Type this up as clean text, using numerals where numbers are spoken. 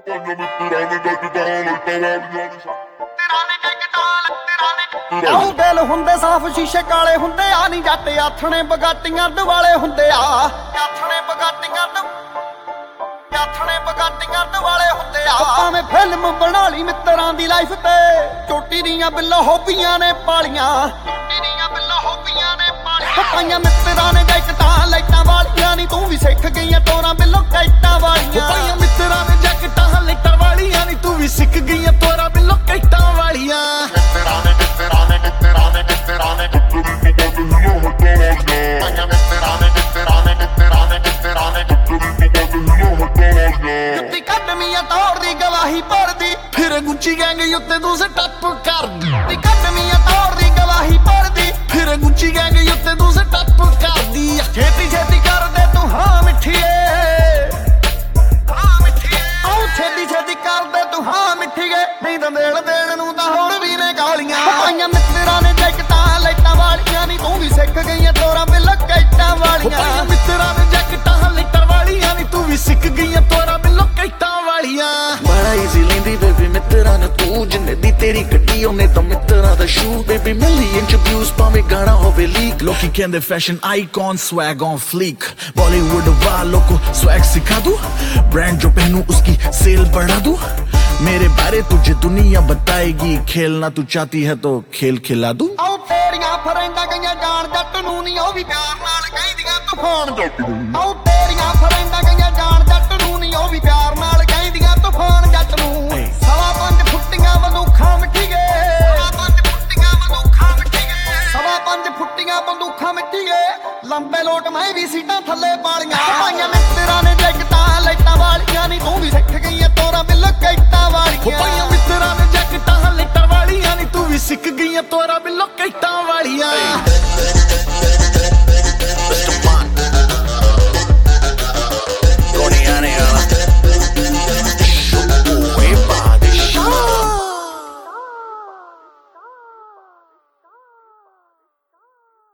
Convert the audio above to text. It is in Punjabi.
ਆਉ ਦਿਲ ਹੁੰਦੇ ਸਾਫ ਸ਼ੀਸ਼ੇ ਕਾਲੇ ਹੁੰਦੇ ਆ ਨੀ ਜੱਟ ਆਥਣੇ ਬਗਾਟੀਆਂ ਦਿਵਾਲੇ ਹੁੰਦੇ ਆ ਆਥਣੇ ਬਗਾਟੀਆਂ ਦਿਵਾਲੇ ਹੁੰਦੇ ਆ ਭਾਵੇਂ ਫਿਲਮ ਬਣਾ ਲਈ ਮਿੱਤਰਾਂ ਦੀ ਲਾਈਫ ਤੇ ਚੋਟੀ ਦੀਆਂ ਬਿੱਲੋ ਹੋਬੀਆਂ ਨੇ ਪਾਲੀਆਂ ਪਾਈਆਂ ਮਿੱਤਰਾਂ ਨੇ ਜੈਕਟਾਂ ਲਾਈਟਾਂ ਵਾਲੀਆਂ ਨੀ ਤੂੰ ਵੀ ਸਿੱਖ ਗਈਆਂ ਤੋਰਾਂ ਬਿੱਲੋ ਕੈਟਾਂ ਵਾਲੀਆਂ ਪਾਈਆਂ ਮਿੱਤਰਾਂ ਨੇ ਜੈਕਟਾਂ ਲਾਈਟਾਂ ਵਾਲੀਆਂ ਨੀ ਤੂੰ ਵੀ ਸਿੱਖ ਗਈਆਂ ਤੋਰਾਂ ਬਿੱਲੋ ਕੈਟਾਂ ਵਾਲੀਆਂ ਜੁੱਤੀ ਕੱਢਮੀਆਂ ਤੋੜ ਦੀ ਗਵਾਹੀ ਭਰਦੀ ਫਿਰ ਗੁੱਚੀ ਗੈਂਗ ਉੱਤੇ ਤੂੰ ਸਟੱਪ ਕਰਦੀ ਜੁੱਤੀ ਕੱਢਮੀਆਂ ਤੋੜ ਦੀ ਗਵਾਹੀ ਭਰਦੀ ਫਿਰ ਗੁੱਚੀ ਗੈਂਗ ਉੱਤੇ ਤੂੰ ਸਟੱਪ ਕਰਦੀ ਛੇਤੀ ਛੇਤੀ ਕਰਦੇ ਤੂੰ ਹਾਂ ਮਿੱਠੀਏ ਆਉ ਛੇਤੀ ਛੇਤੀ ਕਰਦੇ ਤੂੰ ਹਾਂ ਮਿੱਠੀਏ ਨਹੀਂ ਤਾਂ ਦੇਣ ਨੂੰ ਤਾਂ ਹੋਰ ਵੀ ਨੇ ਗਾਲੀਆਂ ਪਾਈਆਂ ਮਿੱਤਰਾਂ ਨੇ ਜੈਕਟਾਂ ਲਾਈਟਾਂ ਵਾਲੀਆਂ ਨੀ ਤੂੰ ਵੀ ਸਿੱਖ ਗਈਆਂ ਤੋਰਾਂ ਬਿੱਲੋ ਕੈਟਾਂ ਵਾਲੀਆਂ ਪਾਈਆਂ ਮਿੱਤਰਾਂ ਨੇ ਜੈਕਟਾਂ ਲਾਈਟਾਂ ਵਾਲੀਆਂ ਨੀ ਤੂੰ ਵੀ ਸਿੱਖ ਗਈਆਂ ਤੋਰਾਂ ਬਿੱਲੋ ਕੈਟਾਂ ਵਾਲੀਆਂ ਬੜਾ ਈਜ਼ੀ ਲੈਂਦੀ ਬੇਬੀ ਮਿੱਤਰਾਂ ਨੇ ਤੂੰ ਜਿੰਨੇ ਦੀ ਤੇਰੀ ਕੱਟੀ ਉਹਨੇ ਤਾਂ ਮਿੱਤਰਾਂ ਦਾ ਸ਼ੂ ਬੇਬੀ ਮਿਲੀਅਨ ਚ ਵਿਊਜ਼ ਭਾਵੇਂ ਗਾਣਾ ਹੋਵੇ ਲੀਕ ਲੋਕੀ ਕਹਿੰਦੇ fashion icon swag on fleek Bollywood वालों को स्वैग सिखा दूं ब्रांड जो पहनूं उसकी सेल बढ़ा दूं मेरे बारे तुझे दुनिया बताएगी खेलना तू चाहती है तो खेल खिला दूं ਆਉ ਤੇਰੀਆਂ ਫਰੈਂਡਾਂ ਗਈਆਂ ਜਾਣ ਜੱਟ ਨੂੰ ਨੀ ਉਹ ਵੀ ਪਿਆਰ ਨਾਲ ਕਹਿੰਦੀਆਂ ਤੂਫਾਨ ਜੱਟ ਨੂੰ ਆਉ ਤੇਰੀਆਂ ਫਰੈਂਡਾਂ ਗਈਆਂ ਜਾਣ ਜੱਟ ਨੂੰ ਨੀ ਉਹ ਵੀ ਪਿਆਰ ਨਾਲ ਕਹਿੰਦੀਆਂ ਤੂਫਾਨ ਜੱਟ ਨੂੰ 5.5 ਫੁੱਟੀਆਂ ਬੰਦੂਖਾਂ ਮਿੱਠੀਏ 5.5 ਫੁੱਟੀਆਂ ਬੰਦੂਖਾਂ ਮਿੱਠੀਏ ਲੰਬੇ ਲੋਟ ਮੈਂ ਵੀ ਸੀਟਾਂ ਥੱਲੇ ਪਾਲੀਆਂ ਪਾਈਆਂ ਮਿੱਤਰਾਂ ਨੇ ਜੈਕਟਾਂ ਲਾਈਟਾਂ ਵਾਲੀਆਂ ਨੀ ਤੂੰ ਵੀ ਸਿੱਖ ਗਈਆਂ ਤੋਰਾਂ ਬਿੱਲੋ ਕੈਟਾਂ ਵਾਲੀਆਂ ਪਾਈਆਂ ਮਿੱਤਰਾਂ ਨੇ ਜੈਕਟਾਂ ਲਾਈਟਾਂ ਵਾਲੀਆਂ ਨੀ ਤੂੰ ਵੀ ਸਿੱਖ ਗਈਆਂ ਤੋਰਾਂ ਬਿੱਲੋ ਕੈਟਾਂ